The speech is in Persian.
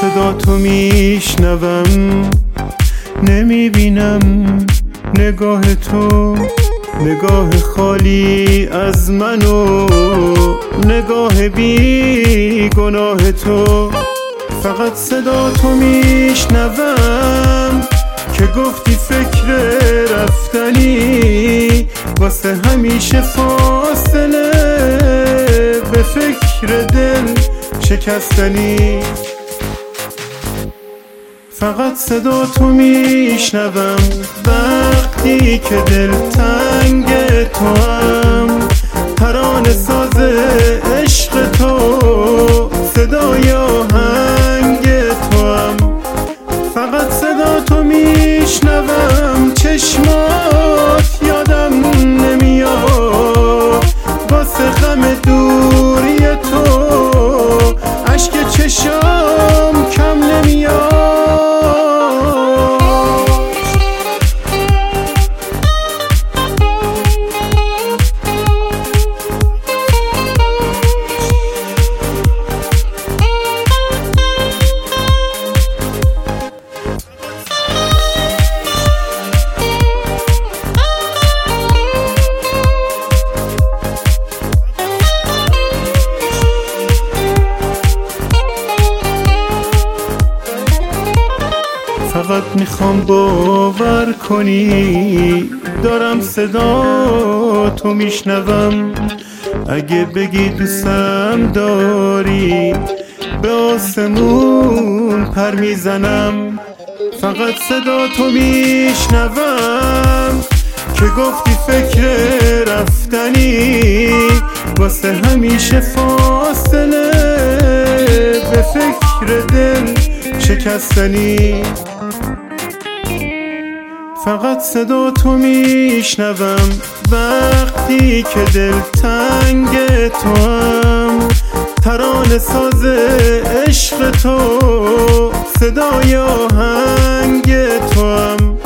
صدا تو میشنوم، نمیبینم نگاه تو، نگاه خالی از من و نگاه بی گناه تو. فقط صدا تو میشنوم که گفتی فکر رفتنی، واسه همیشه فاصله به فکر دل شکستنی. فقط صدا تو میشنوم وقتی که دل تنگ تو هم، ترانه ساز عشق تو، صدای آهنگ تو هم. فقط صدا تو میشنوم، چشمات یادم نمیاد واسه غم دوری تو، اشک چشام کم نمیاد. فقط میخوام باور کنی دارم صدا تو میشنوم، اگه بگی دوستم داری به آسمون پر میزنم. فقط صدا تو میشنوم که گفتی فکر رفتنی، واسه همیشه فاصله به فکر دل شکستنی. فقط صدا تو میشنوم وقتی که دل تنگ تو هم، ترانه ساز عشق تو، صدای آهنگ تو هم.